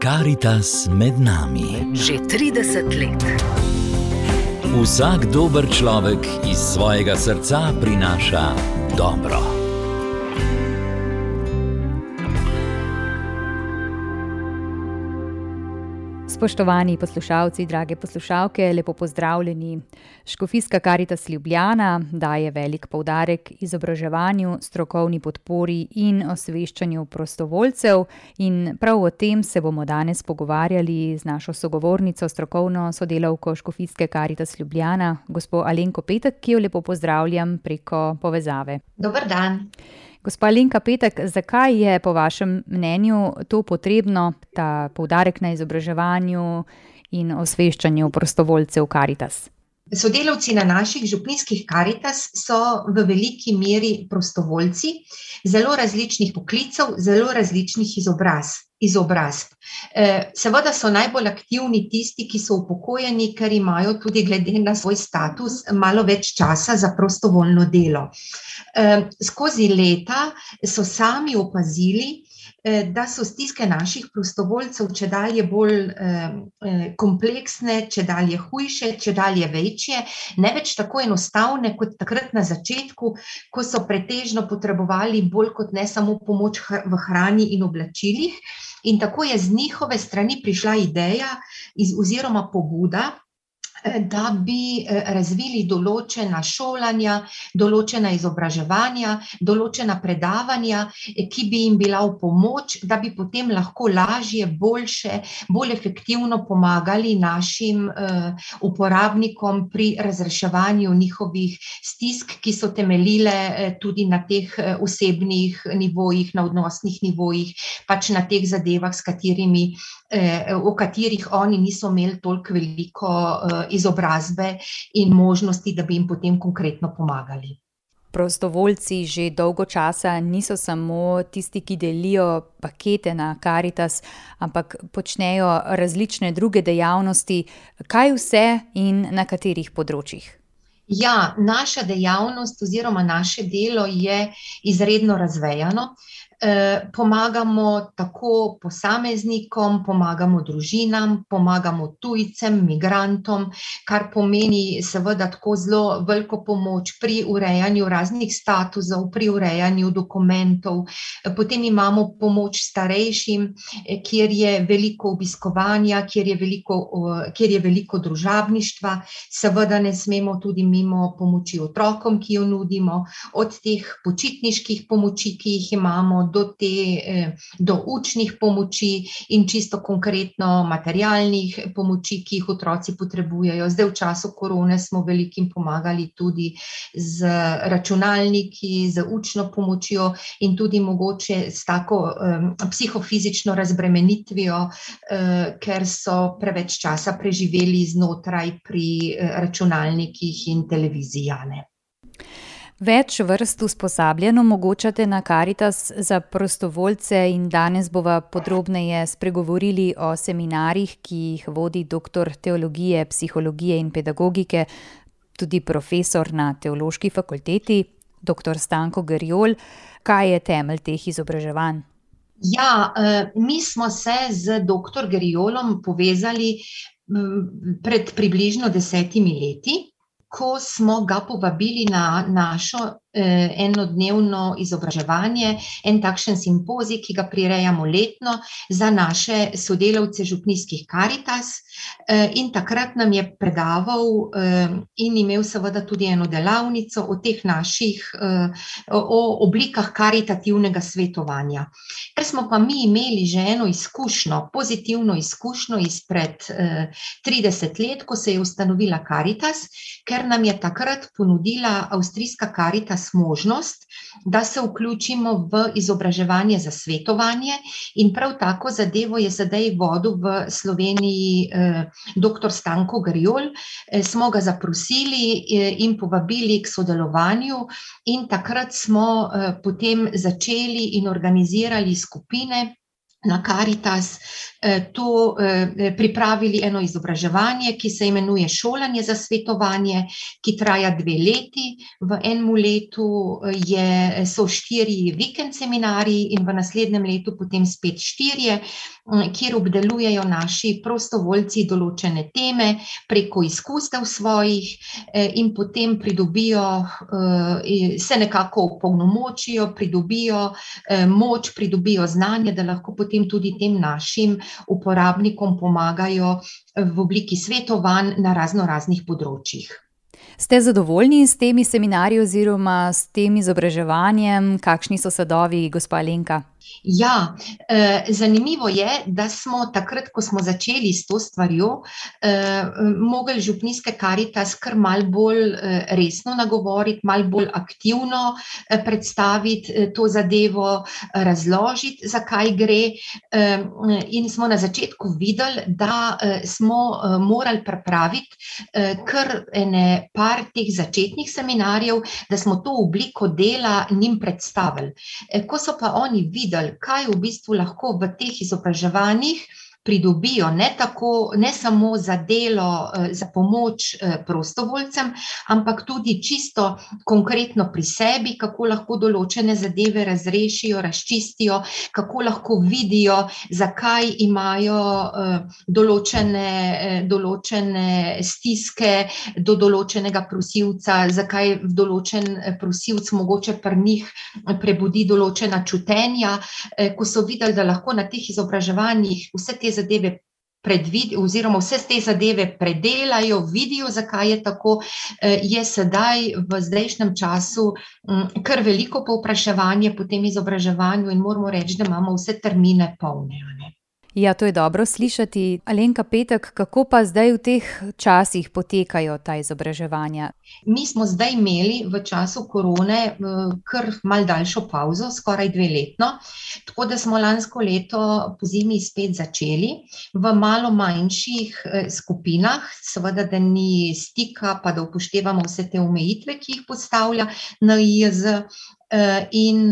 Karitas med nami. Že 30 let. Vsak dober človek iz svojega srca prinaša dobro. Spoštovani poslušalci, drage poslušalke, lepo pozdravljeni. Škofijska Karitas Ljubljana daje velik poudarek izobraževanju, strokovni podpori in osveščanju prostovoljcev. In prav o tem se bomo danes pogovarjali z našo sogovornico, strokovno sodelavko Škofijske Karitas Ljubljana, gospo Alenko Petek, ki jo lepo pozdravljam preko povezave. Dober dan. Gospa Alenka Petek, zakaj je po vašem mnenju to potrebno, ta poudarek na izobraževanju in osveščanju prostovoljcev Karitas? Sodelavci na naših župnijskih Karitas so v veliki meri prostovoljci, zelo različnih poklicev, zelo različnih izobrazb. Seveda so najbolj aktivni tisti, ki so upokojeni, ker imajo tudi glede na svoj status malo več časa za prostovoljno delo. Skozi leta so sami opazili, da so stiske naših prostovoljcev čedalje bolj kompleksne, čedalje hujše, čedalje večje, ne več tako enostavne kot takrat na začetku, ko so pretežno potrebovali bolj kot ne samo pomoč v hrani in oblačilih. In tako je z njihove strani prišla ideja oziroma pobuda, da bi razvili določena šolanja, določena izobraževanja, določena predavanja, ki bi jim bila v pomoč, da bi potem lahko lažje, boljše, bolj efektivno pomagali našim uporabnikom pri razreševanju njihovih stisk, ki so temeljile tudi na teh osebnih nivojih, na odnosnih nivojih, pač na teh zadevah, o katerih oni niso imeli toliko veliko izobrazbe in možnosti, da bi jim potem konkretno pomagali. Prostovoljci že dolgo časa niso samo tisti, ki delijo pakete na Karitas, ampak počnejo različne druge dejavnosti. Kaj vse in na katerih področjih? Ja, naša dejavnost oziroma naše delo je izredno razvejano. Pomagamo tako posameznikom, pomagamo družinam, pomagamo tujcem, migrantom, kar pomeni seveda tako zelo veliko pomoč pri urejanju raznih statusov, pri urejanju dokumentov. Potem imamo pomoč starejšim, kjer je veliko obiskovanja, kjer je veliko družabništva. Seveda ne smemo tudi mimo pomoči otrokom, ki jo nudimo, od teh počitniških pomoči, ki jih imamo, do učnih pomoči in čisto konkretno materialnih pomoči, ki jih otroci potrebujejo. Zdaj v času korone smo velikim pomagali tudi z računalniki, z učno pomočjo in tudi mogoče s tako psihofizično razbremenitvijo, ker so preveč časa preživeli znotraj pri računalnikih in televizijane. Več vrst usposabljanj omogočate na Karitas za prostovoljce in danes bova podrobneje spregovorili o seminarjih, ki jih vodi doktor teologije, psihologije in pedagogike, tudi profesor na Teološki fakulteti, doktor Stanko Gerjol. Kaj je temelj teh izobraževanj? Ja, mi smo se z doktor Gerjolom povezali pred približno 10 leti, ko smo ga povabili na našo enodnevno izobraževanje, en takšen simpozij, ki ga prirejamo letno za naše sodelavce župnijskih Karitas. In takrat nam je predaval in imel seveda tudi eno delavnico o teh o oblikah karitativnega svetovanja. Ker smo pa mi imeli že eno izkušnjo, pozitivno izkušnjo izpred 30 let, ko se je ustanovila Karitas, ker nam je takrat ponudila avstrijska Karitas možnost, da se vključimo v izobraževanje za svetovanje in prav tako zadevo je sedaj vodil v Sloveniji doktor Stanko Gerjol. Smo ga zaprosili in povabili k sodelovanju in takrat smo potem začeli in organizirali skupine na Karitas to pripravili eno izobraževanje, ki se imenuje Šolanje za svetovanje, ki traja 2 leti. V enem letu so 4 vikend seminarji in v naslednjem letu potem spet 4, kjer obdelujejo naši prostovoljci določene teme preko izkustev svojih in potem pridobijo, se nekako opolnomočijo, pridobijo moč, pridobijo znanje, da lahko potem tudi tem našim uporabnikom pomagajo v obliki svetovanj na raznoraznih področjih. Ste zadovoljni s temi seminarji oziroma s tem izobraževanjem? Kakšni so sadovi, gospa Alenka? Ja, zanimivo je, da smo takrat, ko smo začeli s to stvarjo, mogli župnijske Karitas kar malo bolj resno nagovoriti, malo bolj aktivno predstaviti to zadevo, razložiti, za kaj gre. In smo na začetku videli, da smo morali pripraviti kar par teh začetnih seminarjev, da smo to obliko dela njim predstavili. Ko so pa oni videli, kaj v bistvu lahko v teh izobraževanjih pridobijo, ne samo za delo, za pomoč prostovoljcem, ampak tudi čisto konkretno pri sebi, kako lahko določene zadeve razrešijo, razčistijo, kako lahko vidijo, zakaj imajo določene stiske do določenega prosilca, zakaj določen prosilc mogoče pri njih prebudi določena čutenja. Ko so videli, da lahko na teh izobraževanjih vse te zadeve oziroma vse te zadeve predelajo, vidijo, zakaj je tako, je sedaj v zdajšnjem času kar veliko povpraševanje po tem izobraževanju in moramo reči, da imamo vse termine polne. Ja, to je dobro slišati. Alenka Petek, kako pa zdaj v teh časih potekajo ta izobraževanja? Mi smo zdaj imeli v času korone kar malo daljšo pavzo, skoraj 2-letno, tako da smo lansko leto pozimi spet začeli v malo manjših skupinah, seveda, da ni stika, pa da upoštevamo vse te omejitve, ki jih postavlja NIJZ, in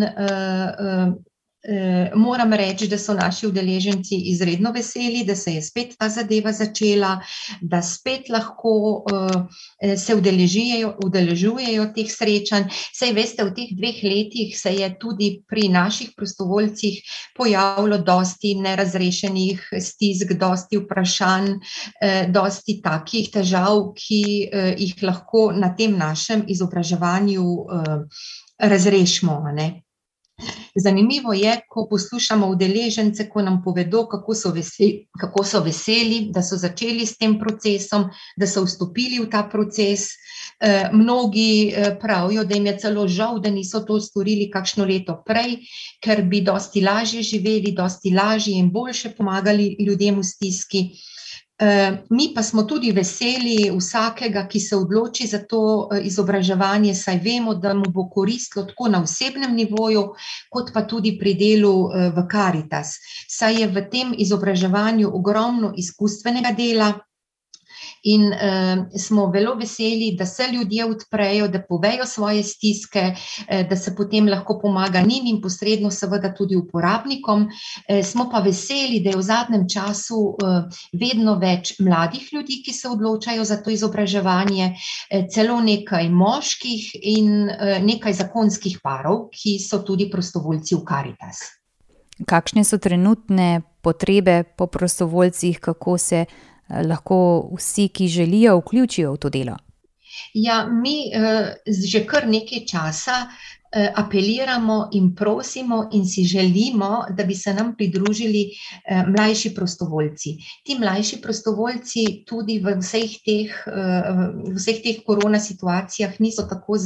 moram reči, da so naši udeleženci izredno veseli, da se je spet ta zadeva začela, da spet lahko se udeležujejo teh srečanj. Saj veste, v teh 2 letih se je tudi pri naših prostovoljcih pojavilo dosti nerazrešenih stisk, dosti vprašanj, dosti takih težav, ki jih lahko na tem našem izobraževanju razrešimo, ne. Zanimivo je, ko poslušamo udeležence, ko nam povedo, kako so veseli, da so začeli s tem procesom, da so vstopili v ta proces. Mnogi pravijo, da jim je celo žal, da niso to storili kakšno leto prej, ker bi dosti lažje živeli, dosti lažje in boljše pomagali ljudem v stiski. Mi pa smo tudi veseli vsakega, ki se odloči za to izobraževanje, saj vemo, da mu bo koristilo tako na osebnem nivoju, kot pa tudi pri delu v Karitas. Saj je v tem izobraževanju ogromno izkustvenega dela in smo zelo veseli, da se ljudje odprejo, da povejo svoje stiske, da se potem lahko pomaga njim in posredno seveda tudi uporabnikom. Smo pa veseli, da je v zadnjem času vedno več mladih ljudi, ki se odločajo za to izobraževanje, celo nekaj moških in nekaj zakonskih parov, ki so tudi prostovoljci v Karitas. Kakšne so trenutne potrebe po prostovoljcih, kako se lahko vsi, ki želijo, vključijo v to delo? Ja, mi že kar nekaj časa apeliramo in prosimo in si želimo, da bi se nam pridružili mlajši prostovoljci. Ti mlajši prostovoljci tudi v vseh teh korona situacijah niso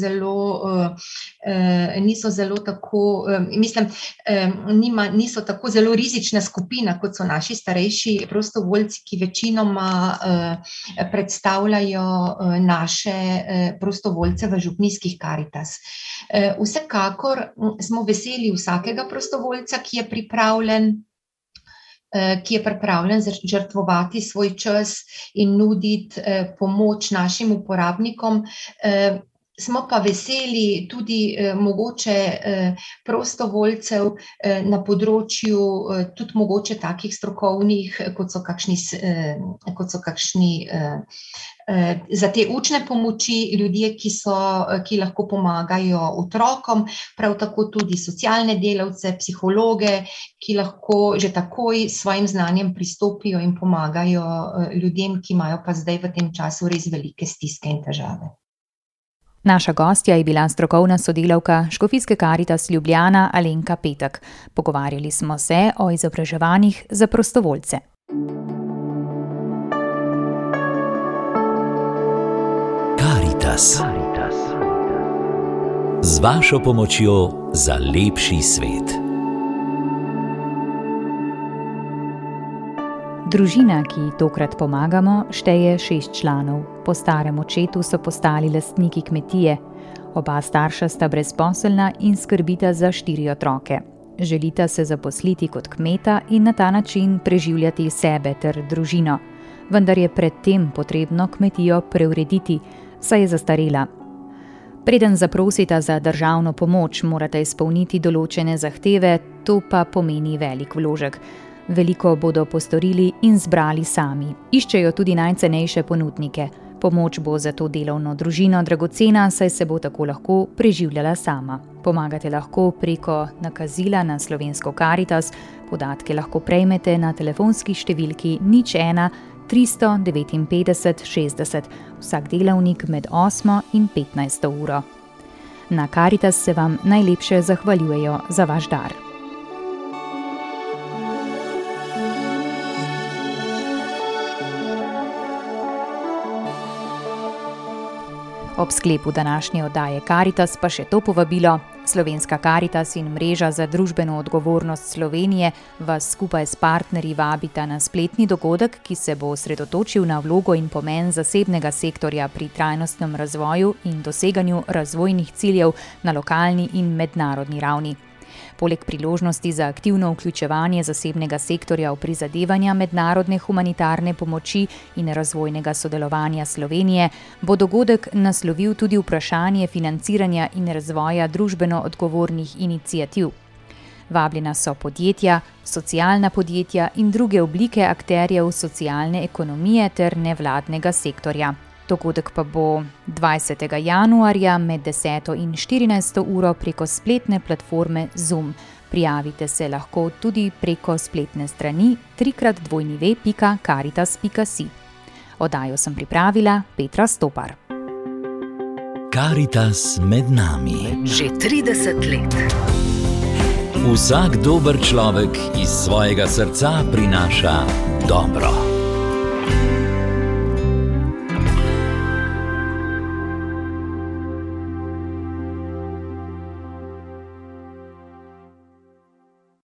tako zelo rizična skupina, kot so naši starejši prostovoljci, ki večinoma predstavljajo naše prostovoljce v župnijskih Karitas. Vsekakor smo veseli vsakega prostovoljca, ki je pripravljen žrtvovati svoj čas in nuditi pomoč našim uporabnikom. Smo pa veseli tudi mogoče prostovoljcev na področju tudi mogoče takih strokovnih, kot so kakšni za te učne pomoči, ljudje, ki lahko pomagajo otrokom, prav tako tudi socialne delavce, psihologe, ki lahko že takoj s svojim znanjem pristopijo in pomagajo ljudem, ki imajo pa zdaj v tem času res velike stiske in težave. Naša gostja je bila strokovna sodelavka Škofijske Karitas Ljubljana Alenka Petek. Pogovarjali smo se o izobraževanjih za prostovoljce. Karitas. Z vašo pomočjo za lepši svet. Družina, ki ji tokrat pomagamo, šteje 6 članov. Po starem očetu so postali lastniki kmetije. Oba starša sta brezposelna in skrbita za 4 otroke. Želita se zaposliti kot kmeta in na ta način preživljati sebe ter družino. Vendar je pred tem potrebno kmetijo preurediti, saj je zastarela. Preden zaprosita za državno pomoč, morate izpolniti določene zahteve, to pa pomeni velik vložek. Veliko bodo postorili in zbrali sami. Iščejo tudi najcenejše ponudnike. Pomoč bo za to delovno družino dragocena, saj se bo tako lahko preživljala sama. Pomagate lahko preko nakazila na Slovensko Karitas. Podatke lahko prejmete na telefonski številki 01 359 60, vsak delavnik med 8 in 15 uro. Na Karitas se vam najlepše zahvaljujejo za vaš dar. Ob sklepu današnje oddaje Karitas pa še to povabilo. Slovenska Karitas in Mreža za družbeno odgovornost Slovenije vas skupaj s partnerji vabita na spletni dogodek, ki se bo osredotočil na vlogo in pomen zasebnega sektorja pri trajnostnem razvoju in doseganju razvojnih ciljev na lokalni in mednarodni ravni. Poleg priložnosti za aktivno vključevanje zasebnega sektorja v prizadevanja mednarodne humanitarne pomoči in razvojnega sodelovanja Slovenije, bo dogodek naslovil tudi vprašanje financiranja in razvoja družbeno odgovornih iniciativ. Vabljena so podjetja, socialna podjetja in druge oblike akterjev socialne ekonomije ter nevladnega sektorja. Dogodek pa bo 20. januarja med 10. in 14. uro preko spletne platforme Zoom. Prijavite se lahko tudi preko spletne strani www.karitas.si. Oddajo sem pripravila Petra Stopar. Karitas med nami. Že 30 let. Vsak dober človek iz svojega srca prinaša dobro.